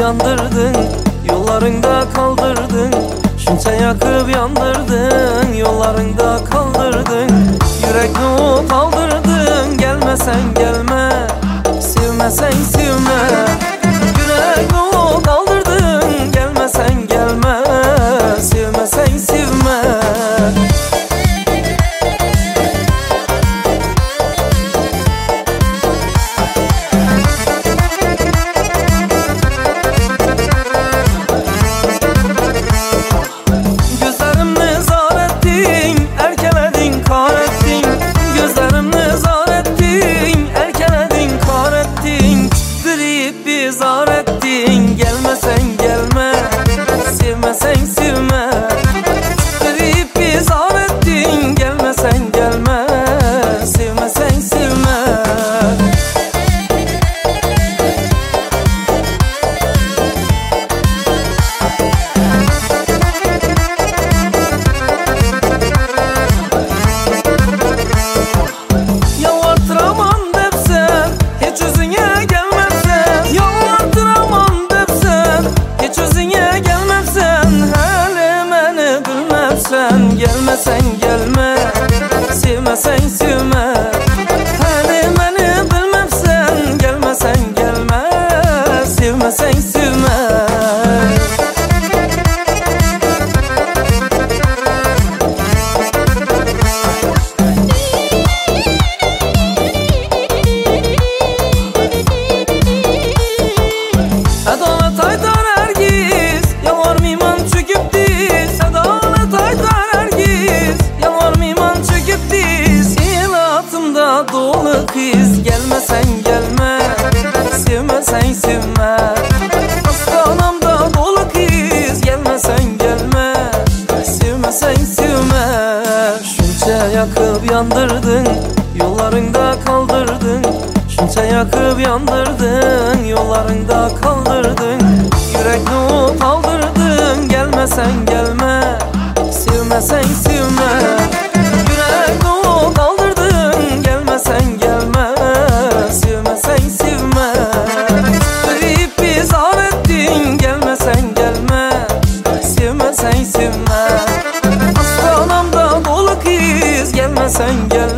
yandırdın, yollarında kaldırdın. Şunca yakıp yandırdın, yollarında kaldırdın. Yürekli ot aldırdın, gelmesen gelme, sevmesen sevme. Yürekli ot aldırdın, gelmesen gelme, sevmesen sevme. Zar ettin, gelmesen gelme, sevmesen sevme. Garip bir zar ettin, gelmesen gelme, sevmesen sevme. Yalvartıramam depsen, hiç yüzüne gelmesen gelme, sevmesen sevme. Hani beni bilmezsen, gelmesen gelme, sevmesen sevme. Adalet aytar herkes, yalvar miman çöküp diz. Adalet aytar dolu kız, gelmesen gelme, sevmesen sevme. Hastanamda dolu kız, gelmesen gelme, sevmesen sevme. Şunca yakıp yandırdın, yollarında kaldırdın. Şunca yakıp yandırdın, yollarında kaldırdın. Yürekli ot aldırdın, gelmesen gelme, sevmesen sevme. Yürekli ot aldırdın, gelmesen gelme, sevmesen sevme. Garip bir zar ettin, gelmesen gelme, sevmesen sevme. Hastanamda dolu kız, gelmesen gelme,